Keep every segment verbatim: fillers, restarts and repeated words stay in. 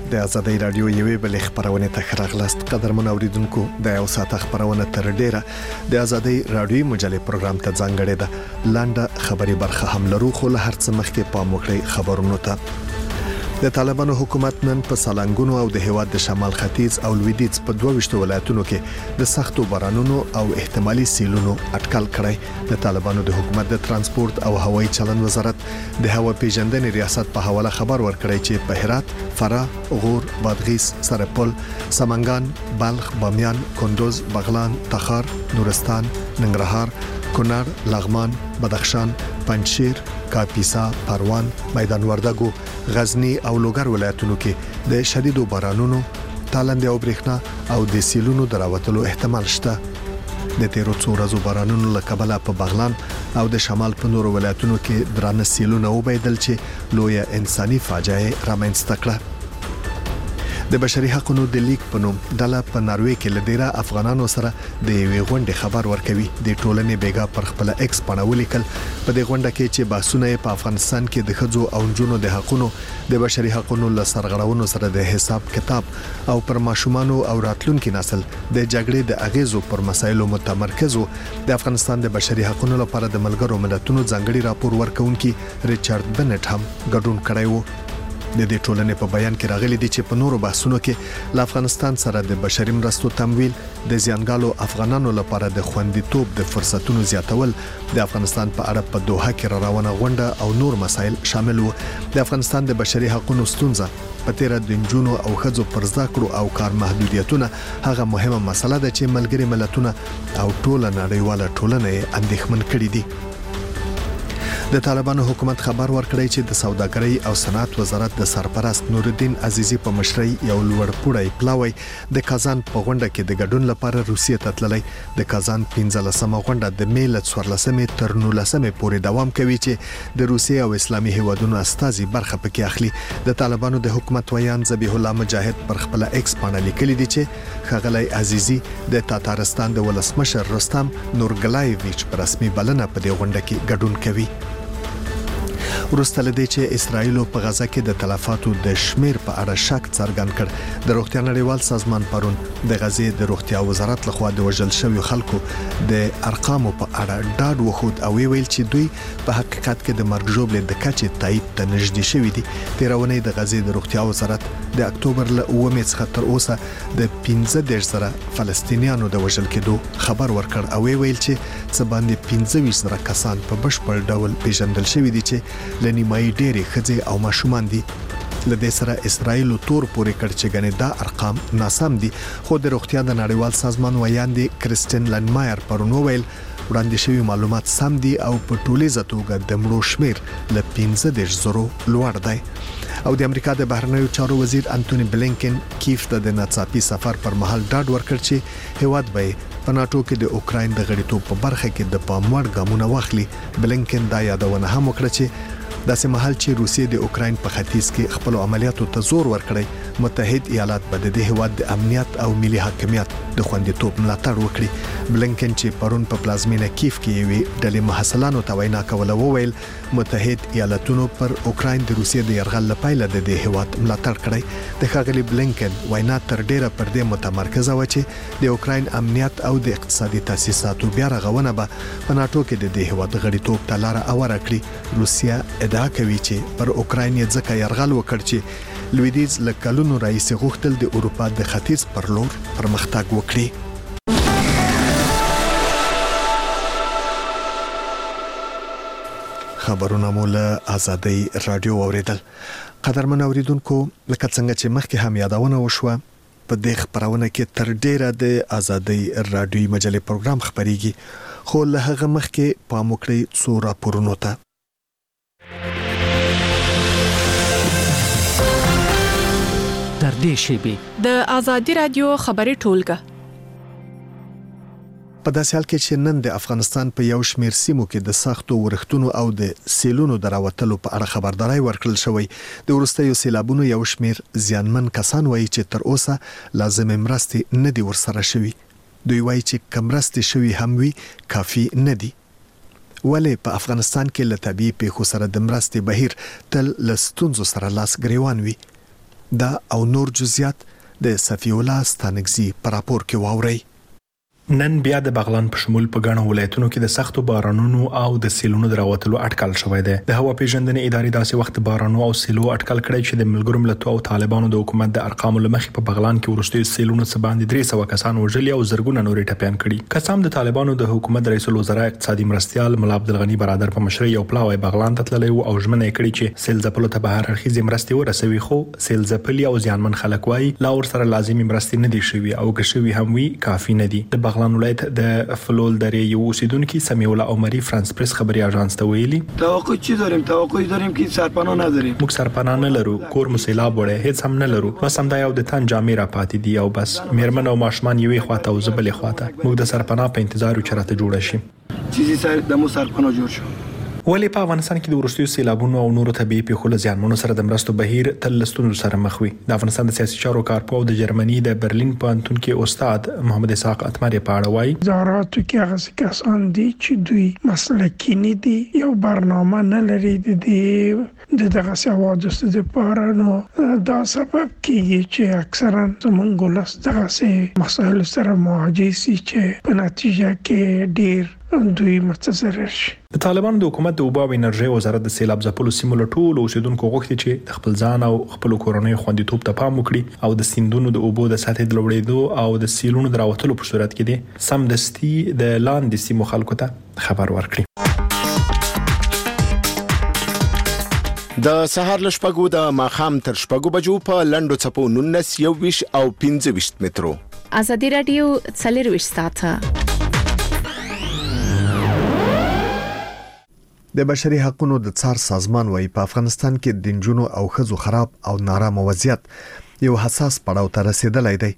د آزادۍ رادیو یوې بلې خبرونه ته راغلاست. قدرمن اوریدونکو، د یو ساعت خبرونه تر ډیره د آزادۍ رادیو مجلې پروګرام ته ځانګړې ده. لاندې خبري برخه هم لرو، خو له هر څه مخکې پام وکړئ خبرونو ته. د طالبانو حکومت نن په سالنګونو او د هیواد د شمال ختیځ او لویدیځ په دوه ویشتو ولایتونو کې د سختو بارانونو او احتمالي سیلونو اټکل کړی. د طالبانو د حکومت د ترانسپورت او هوایي چلند وزارت د هوا پیژندنې ریاست په حواله خبر ورکړی چې په هرات، فراه، غور، بادغیس، سرپل، سمنګان، بلخ، بامیان، کندوز، بغلان، تخار، نورستان، ننګرهار، کونړ، لغمان، بدخشان، پنجشیر، کاپیسا، پروان، میدان وردګو، غزنی او لوګر ولایتونو کې د شدیدو بارانونو، تالندې او برېښنا او د سیلونو دراوتلو احتمال شته. د تیرو څو ورځو بارانونو له کبله په بغلان او د شمال په نورو ولایتونو کې درانه سیلونه وبیدل چې لویه انساني فاجعه رامنځته کړه. د بشري حقوقو د لیگ په نوم ډله په ناروې کې لدیره افغانانو سره د یوې غونډې خبر ورکوي. د ټولنې بیګا پر خپل ایکس باندې ولیکل په دې غونډه کې چې بحثونه په افغانستان کې د ښځو او نجونو د حقوقو د بشري حقوقو له سرغړونو سره د حساب کتاب او پر ماشومان او راتلونکو نسل د جګړې د اغیزو پر مسایلو متمرکز وو. د افغانستان د بشري حقوقو لپاره د ملګرو ملتونو ځانګړي راپور ورکونکي ریچارډ بنټ هم ګډون کړی وو. د دې ټولنې په بیان کې راغلي دي چې په نورو بحثونو کې له افغانستان سره د بشري مرستو تمویل، د زیانګالو افغانانو لپاره د خوندیتوب د فرصتونو زیاتول، د افغانستان په اړه په دوحه کې را روانه غونډه او نور مسایل شامل وو. د افغانستان د بشري حقوقو ستونزه په تیر د جنونو او خځو پر زده کړو او کار محدودیتونه هغه مهمه مسله ده چې ملګري ملتونه او ټوله نړیواله ټولنه یې اندېښمن کړي دي. د طالبانو حکومت خبر ورکړی چې د سوداګرۍ او صنعت وزارت د سرپرست نورالدین عزیزی په مشرۍ یو لوړپوړی پلاوی د کازان په غونډه کې د ګډون لپاره روسیې ته تللی. د کازان پنځلسمه غونډه د می له څوارلسمې تر نولسمې پورې دوام کوي چې د روسیې او اسلامي هیوادونو استازي برخه پکې اخلي. د طالبانو د حکومت ویان ذبیح الله مجاهد پر خپل ایکس باندې لیکلي دي چې ښاغلی عزیزی د تاتارستان د ولسمشر رستم نورګلایویچ په رسمي بلنه په دې غونډه کې ګډون کوي. وروسته لدې چې اسرائیل په غزا کې د تلفاتو د شمیر په اړه شک څرګند کړ، د روغتیا نړیوال سازمان پرون د غزې د روغتیا وزارت لخوا د وژل شویو خلکو د ارقامو په اړه ډاډ وخود او ویل چې دوی په حقیقت کې د مرګ ژوبلې د کچې تایید ته نږدې شوي دي. تیرونه د غزې د روغتیا وزارت د اکتوبر له اوومې څخه تر اوسه د پنځه دېرش زره فلسطینیانو د وژل کېدو خبر ورکړ او ویل چې څه باندې پنځه ویشت زره کسان په بشپړ ډول پیژندل شوي دي چې لنیمای ډېری ښځې او ماشومان دي. لدې سره اسرائیل تور پورې کړ چې ګنې دا ارقام ناسم دي، خو د روغتیا د نړیوال سازمان ویاندې کریستین لنمایر پرون وویل وړاندې شوی معلومات سم دي او په ټولیزه توګه د مړو شمیر له پنځه دېرش زرو لوړ دی. او د امریکا د بهرنیو چارو وزیر انټونی بلینکن کیف ته د ناڅاپي سفر پر مهال ډاډ ورکړ چې هیواد به په ناتو کې د اوکراین د غړیتوب په برخه کې د پام وړ ګامونه واخلي. بلینکن دا یادونه هم وکړه چې داسې مهال چې روسیې د اوکراین په ختیځ کې خپل عملیاتو ته زور ورکړي، متحد ایالات به د هیواد د امنیت او ملي حاکمیت د خوندیتوب ملاتړ وکړي. بلینکن چې پرون په پلازمینه کیف کې وی ډلې محصلانو ته وینا کوله وویل متحد ایالاتونو پر اوکراین د روسیې د یرغل لپاره د دې هیواد ملاتړ کړی. د ښاغلي بلینکن وینا تر ډیره پر دې متمرکزه و چې د اوکراین امنیت او د اقتصادي تاسیساتو بیا رغونه به په ناتو کې د دې هیواد غړیتوب ته لار اوره کړي. روسیا ادعا کوي چې پر اوکراین یې ځکه یرغل وکړ چې لویدیځ له کلونو راهیسې غوښتل د اروپا د ختیځ پر لور پرمختګ وکړي. خبرونه مو له آزادۍ رادیو اوریدل. قدرمن اوریدونکو، لکه څنګه چې مخکې هم یادونه وشوه، په دې خبرونه کې تر ډیره د آزادۍ رادیو مجلې پروګرام خبريږي، خو له هغه مخکې پام وکړئ څو راپورونو ته. تر دې شیبې د آزادۍ رادیو خبري ټولګه په داسې حال کې چې نن د افغانستان په یو شمېر سیمو کې د سختو ورښتونو او د سیلونو دراوتلو په اړه خبرداري ورکړل شوې. د وروستیو سیلابونو یو شمېر زیانمن کسان وایي چې تر اوسه لازم مرستې نه دي ورسره شوي. دوی وایي چې کمرستې شوي هم وي کافي نه دي. ولې په افغانستان کې له طبیعي پیښو سره د مرستې بهیر تل له ستونزو سره لاس ګریوان وي. دا او نور جزئیات د صفی الله ستانکزی پر راپور کې واوري. نن بیا د بغلان په شمول په ګڼو ولایتونو کې د سختو بارانونو او د سیلونو دراوتلو اټکل شوی دی. د هوا پیژندنې ادارې داسې وخت بارانو او سیلو اټکل کړی چې د ملګرو ملتونو او طالبانو د حکومت د ارقامو لمخې په بغلان کې ورستي سیلونو څخه باندې درې سوه کسان وژلي او زرګونه نورې ټپيان کړي. قسم د طالبانو د حکومت رئیس الوزرا اقتصادي مرستيال ملا عبدالغنی برادر په مشرۍ یو پلاوی بغلان ته تللی او ژمنه کړې چې سیل ځپلو ته به هر اړخیزې مرستې ورسوي، خو سیل ځپلي او زیانمن خلک وایي لا ورسره لازمي مرستې نه دي شوي او که شوي هم وي کافي نه دي. د بغلان ولایت د فلول درې یو اوسیدونکو سمیع الله عمری فرانس پریس خبري اژانس ته ویلي توقع چی داریم توقع داریم که سرپناه نداریم. موږ سرپناه نه لرو، کور مو سیلاب وړي، هیڅ هم نه لرو، بس هم دا یو د تن جامې را پاتې دي او بس میرمن او ماشومان یوې خواته او زبلې خواته. موږ د سرپناه په انتظار یو چرته جوړ شي. چیزی سر د مو سرپناه جوړ شو. ولی په افغانستان کې د ورستیو سیلابونو او نورو طبيعي پیښو له زیانمنو سره د مرستو بهیر تل لستونو سره مخ وي. د افغانستان د سیاسي چارو کارپوه او د جرمني د برلین پوهنتون کې استاد محمد اسحاق اتمري په اړه وایي زاراتو کې هغه کسان دي چې دوی مسلکي نه دي، یو برنامه نه لري د دغه حوادثو لپاره، نو دا سبب کیږي چې اکثرا زمونږ ولس دغه مسایل سره مواجه شي چې په نتیجه کې ډیر دوی متضرر شي. د طالبانو د حکومت د اوبو او انرژي وزارت د سیلاب ځپلو سیمو له ټولو اوسیدونکو غوښتي چې د خپل ځان او خپل کورنۍ خوندیتوب ته پام وکړي او د سیندونو د اوبو د سطحې د لوړېدو او د سیلونو د راوتلو په صورت کې دي سمدستي د لاندې سیمو خلکو ته خبر ورکړي. د سهار له شپږو د ماښام تر شپږو بجو په لنډو څپو نولس یوویشت او پنځه ویشت مترو. ازادي رادیو څلور ویشت ساعته. د بشري حقوقو د څار سازمان وايي په افغانستان کې د نجونو او ښځو خراب او نارامه وضعیت یو حساس پړاو ته رسیدلی دی.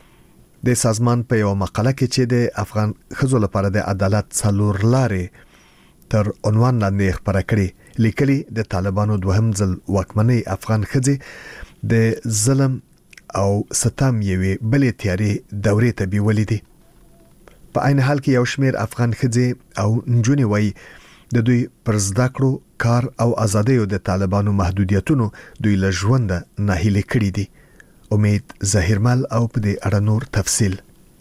د سازمان په یو مقاله کې چې د افغان ښځو لپاره د عدالت څلور لارې تر عنوان لاندې خبره کړې، لیکلي د طالبانو دوهم ځل واکمنۍ افغان ښځې د ظلم او ستم یوې بلې تیارې دورې ته بیولې دي. په عین حال کې یو شمېر افغان ښځې او نجونې وایي د دوی پر زده کړو، کار او ازادیو د طالبانو محدودیتونو دوی له ژوند نه هیلې کړې دي. امید ظاهرمل او په دې اړه نور تفصیل.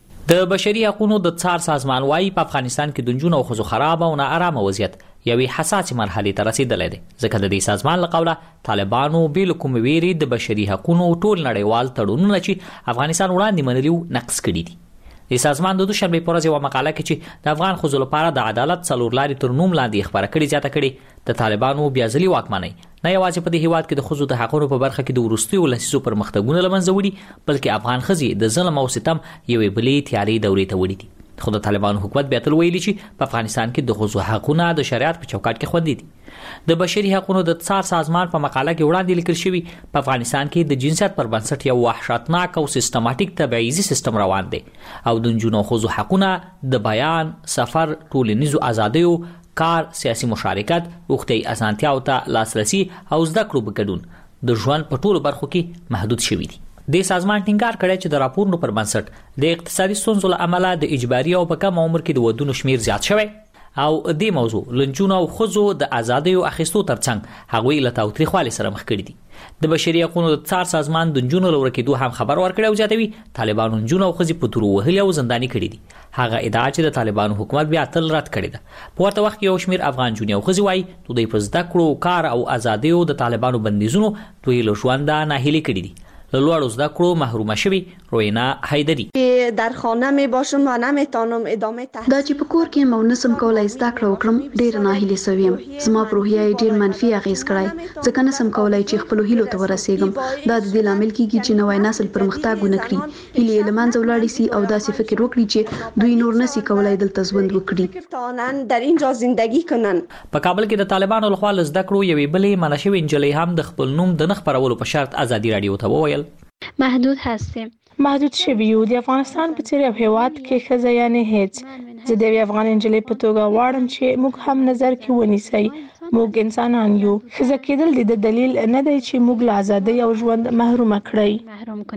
د بشري حقوقو د څار سازمان وايي په افغانستان کې د نجونو او ښځو خراب او ناارامه وضعیت یوې حساسه مرحله ته رسیدلې ده، ځکه د دې سازمان له قوله طالبانو بل کوم ویري د بشري حقوقو ټول نړیوال تړونونه چې افغانستان وړاندې منلي نقض کړي دي. د سازمان د دوشنبه په ورځ یو مقاله کې چې د افغان ښځو لپاره د عدالت څلور لارې تر نوم لاندې خبره کړې زیاته کړې د طالبانو بیا ځلي واکمنۍ نه یوازې په دې هیواد کې د ښځو د حقوقو په برخه کې د وروستیو لسیزو پرمختګونه لمنځه وړي، بلکې افغان ښځې د ظلم او ستم یوې بلې تیارې دورې ته وړي دي. خو د طالبانو حکومت بیا تل ویلي چې په افغانستان کې د ښځو حقوقونه د شریعت په چوکاټ کې خوندي دي. د بشري حقوقو د څار سازمان په مقاله کې وړاندې لیکل شوی په افغانستان کې د جنسیت پر بنسټ یو وحشتناک او سیستماتیک تبعیضي سیستم روان دی او د نجونو او ښځو حقوقونه د بیان، سفر، ټولنیزو ازادیو، کار، سیاسي مشارکت، وختي اسانتیا او ته لاسرسي او زده کړو په ګډون د ژوند په ټولو برخو کې محدود شوی دي. د سازمان ټینګار کړی چې د راپورونو پر بنسټ د اقتصادي ستونزو له امله د اجباري او په کم عمر کې د ودونو شمیر زیات شوی او دې موضوع لنجونو او ښځو د ازادیو اخیستو ترڅنګ هغوی له تاوتریخوالي سره مخ کړي دي. د بشري حقوقو د څار سازمان د نجونو لور کېدو هم خبر ورکړی او زیاتوي طالبانو نجونو او ښځې په تورو وهلي او زنداني کړي دي. هغه ادعا چې د طالبانو حکومت بیا تل رد کړې ده. په ورته وخت کې یو شمیر افغان نجونې او ښځې وایي د دوی په زده کړو، کار او ازادیو د طالبانو بندیزونو دوی له ژونده ناهیلي کړي دي. لوړو زده کړو محرومه شوی روینا حیدری در خانه می باشم و نمیتونم ادامه تحصیل دا چې په کور کې مو نسم کولای زده کړو وکړم ډیر ناهیلي سویم. زما په روحیه ډیر منفي اغیز کړای، ځکه نسم کولای چې خپل هیلو ته ورسېږم. دا د دې لامل کیږي چې نوې نسل پرمختګ ونکړي، هیلې له منځه ولاړې سي او داسې فکر وکړي چې دوی نور نسي کولای دلته ژوند وکړي، در اینجا زندگی کنن. په کابل کې د طالبانو لخوا زده کړو یوې بلې منشوي انجلۍ هم د خپل نوم د نخ پرولو په شرط ازادي رادیو ته وویل محدود هستیم. محدود شوی یو د افغانستان په څیر یو هیواد کې ښځه یعنې هیڅ. زه د یوې افغان نجلۍ په توګه غواړم چې موږ هم نظر کې ونیسئ. موږ انسانان یو. ښځه کېدل د دلیل نه دی چې موږ له ازادۍ او ژوند محروم کړئ. محروم کنید.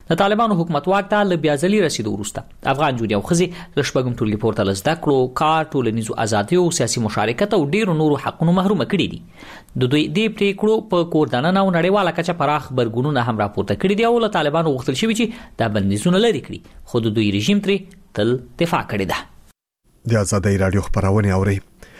د طالبانو حکومت واک ته ل بیا ځلې رسیدو وروسته افغان جونې او خزي د شپږم ټولګي پورته لزده کړو کار ټولنیزو ازادي او سیاسي مشارکت او ډیرو نورو حقونو محروم کړي دي د دوی دې پریکړو په کوردانه او نړیواله کچه پراخ برګونونه هم راپورته کړي دي او له طالبانو غوښتل شوی چې د بندیزونو لري کړي خو د دوی رژیم ترې تل دفاع کړې ده. د آزادۍ رادیو خبرونه اوري.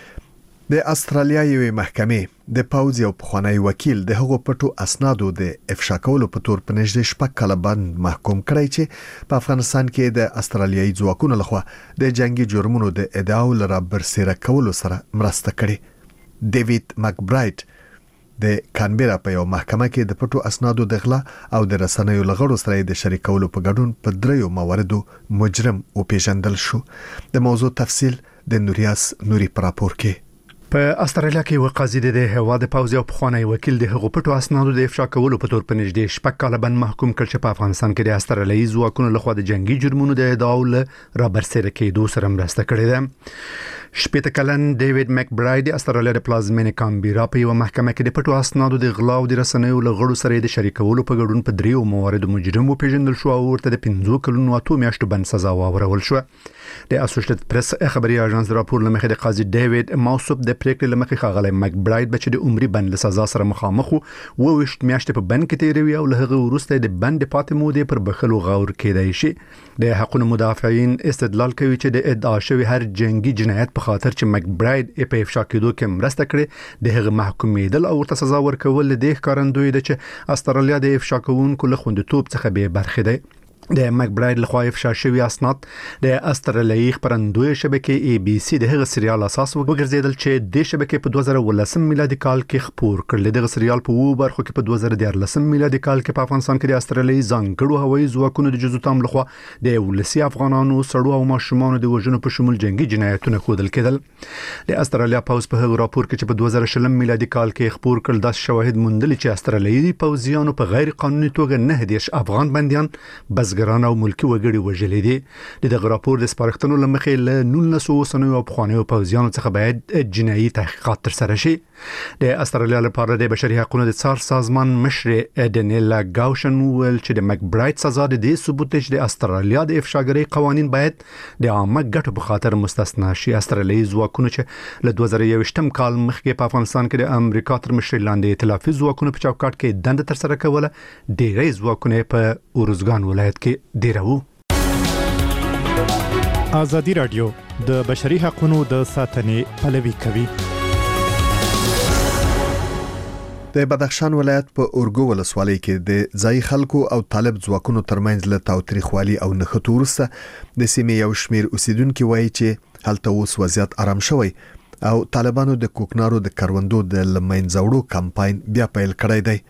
د استرالیا یوې محکمې د پاوځ یو پخوانی وکیل د هغو پټو اسنادو د افشا کولو په تور په نږدې شپږ کاله باندې محکوم کړی چې په افغانستان کې د استرالیایي ځواکونو لخوا د جنگي جرمونو د ادعاو لپاره برسېره کولو سره مرسته کړې. ډیوډ مکبرایټ د کانبرا په یو محکمه کې د پټو اسنادو د غلا او د رسنیو لغړو سره د شریکولو په ګډون په دریو مواردو مجرم او پیژندل شو. د موضوع تفصیل د نوریاس نوري پر راپور کې. په استرالیا کې یو قاضي د هوا د پاوځ او پخوانی وکیل د هغو پټو اسنادو د افشا کولو په تور په نږدې شپږ کاله باندې محکوم کړ چې په افغانستان کې د استرالیایي ځواکونو لخوا د جنگي جرمونو د ادعاو لپاره رابرسېره کېدو سره مرسته کړې ده. شپږ کلن ډیوډ مکبرایټ د استرالیا د پلازمینې کانبرا په یو محکمه کې د پټو اسنادو د غلا او د رسنیو لغړو سره د شریکولو په ګډون په دریو مواردو مجرم وپیژندل شو او ورته د پنځه کلونو اته میاشتو باندې سزا واورول شو. د اسوسییټډ پریس خبري اژانس راپور لمخې د قاضي ډیوډ موصوب د پریکړې لمخې خاغلی مکبرایټ بچ د عمرې بند له سزا سره مخامخ وو وشت میاشتې په بند کې تیروي او له هغه وروسته د بند پاتې مودې پر بخلو غور کېدای شي. د حقوقو مدافعین استدلال کوي چې د ادعا شوی هر جنگي جنایت په خاطر چې مکبرایټ په افشا کېدو کې مرسته کړې د هغه محکومېدل او ورته سزا ورکول د ښکارندوی د چې استرالیا د افشا کوونکو له خوندیتوب څخه به برخه ده. د مکبرایټ لخوا افشا شوی اسناد د استرالیایي خبرندوی شبکې ای بي سي د هغه سریال اساس وګرځیدل چې د شبکې په دوه زره ولسم میلادي کال کې خپور کړل. د سریال په وو برخو کې په دوه زره دیارلسم میلادي کال کې په افغانستان کې د استرالیایي ځانګړو هوایي ځواکونو د جزو تام لخوا د ولسی افغانانو سړو او ماشومانو د وژنو په شمول جنگي جنایتونه ښودل کېدل. د استرالیا پاوز په هغه راپور کې چې په دوه زره شلم میلادي کال کې خپور کړل د شواهد موندل چې استرالیایي پوځیانو په غیر قانوني توګه نه دیش افغان بنديان بزګران او ملکی وګړي وژلې دي. د راپور د سپارښتنو لمخې له نولس سنوي او پخوانیو پوځیانو څخه باید جنایي تحقیقات ترسره شي. د استرالیا لپاره د بشري حقوقو د څار سازمان مشر اډنیلا گاوشن ویل چې د مکبرایټ سزا د دې ثبوت دی چې د استرالیا د افشاګرۍ قوانين باید د عامه ګټو په خاطر مستثنا شي. استرالیایي ځواکونو چې له دوه زره یوویشتم کال مخکې په افغانستان کې د امریکا تر مشرۍ لاندې ائتلافي ځواکونو په چوکاټ کې دنده ترسره کوله ډېری ځواکونه په اورزګان ولایت کې ډیرو. آزادی رادیو د بشري حقوقو د ساتنې پلوي کوي. د بدخشان ولایت په اورګو ولسوالۍ کې د ځای خلکو او طالب ځواکونو ترمنځ له تاوتریخوالي او نښتو وروسته د سیمې یو شمیر اوسیدونکو وایي چې هلته اوس وضعیت آرام شوی او طالبانو د کوکنارو د کروندو د لمنځوړو کمپاین بیا پیل کړی دی.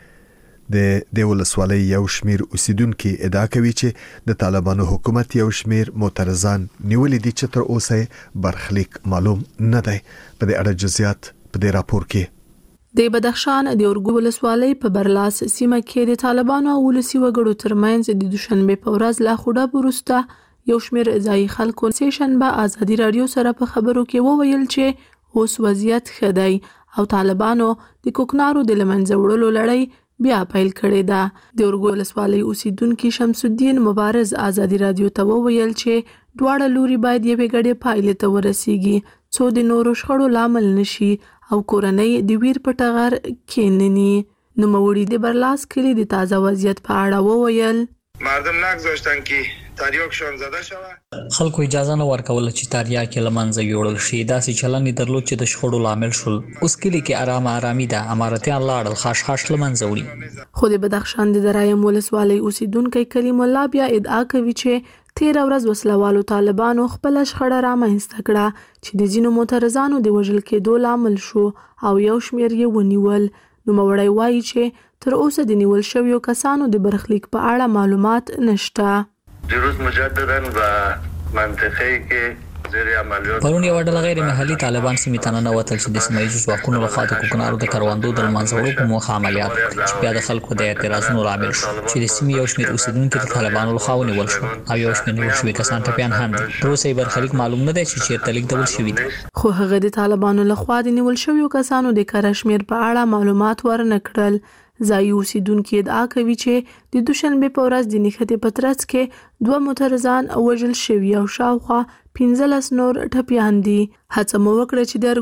د د ولسوالۍ یو شمیر اوسیدونکو ادعا کوي چې د طالبانو حکومت یو شمیر معترضان نیولې دي چې تر اوسه برخلیک معلوم نه دی. په دې اړه جزئیات په دې راپور کې. د بدخشان د اورګو ولسوالۍ په برلاس سیمه کې د طالبانو او ولسی وګړو ترمنځ د دوشنبه په ورځ لا خوډه بروسته یو شمیر ځای خلکو سیشن به آزادي رادیو سره په خبرو کې وویل چې اوس وضعیت ښه دی او طالبانو د کوکنارو د لمنځه وړلو لړۍ بیا پیل کړی ده. د اورګو ولسوالۍ اوسیدونکو شمس الدین مبارز آزادي رادیو ته وویل چې دواړه لوري باید یوې ګډې پایلې ته ورسیږي څو د نورو شخړو لامل نشي او کورنۍ د ویر په ټغر کېنني. نوموړي د برلاس کلی د تازه وضعیت په اړه وویل مردم نگذاشتن که تریاکشان زده شوه. خلکو اجازه نه ورکول چې تریاک لمنځه یوړل شي. داسې چلن درلود چې د شخړو لامل شول. اوس کلی کې آرام آرامي ده. اماراتیان لاړل خاص خاص لمنځه وړي. خو د بدخشان د درایم ولسوالۍ اوسیدونکو کریم الله بیا ادعا کوي چې تیر ورځ وسلوالو طالبانو خپل شخړه رامنځته کړه چې د ځینو معترضانو د وژل کېدو لامل شو او یو شمیر یې ونیول. نوموړی وایي چې تر اوسه د نیول شویو کسانو د برخلیک په اړه معلومات نشته. دیروز مجددا و منطقه‌ای که زیر عملیات پرون یو ډول غیر محلي طالبان سیمې ته نه وتل چې د سیمایي ځواکونو لخوا د کوکنارو د کروندو د لمنځوړو په موخه عملیات وکړي چې بیا د خلکو د اعتراضونو لامل شو چې د سیمې یو شمېر اوسیدونکو د طالبانو لخوا ونیول شو او یو شمېر نیول شوي کسان ټپیان هم دي. تر اوسه یې برخلیک معلوم نه دی چې چیرته لیږدول شوي دي. خو هغه د طالبانو لخوا د نیول شویو کسانو د کره شمېر په اړه معلومات ورنه کړل. ځایي اوسیدونکو ادعا کوي چې د دوشنبه په ورځ د نښتې په ترڅ کې دوه معترضان وژل شوي او شاوخوا پنځلس نور ټپیان دي. هڅه مو وکړه چې د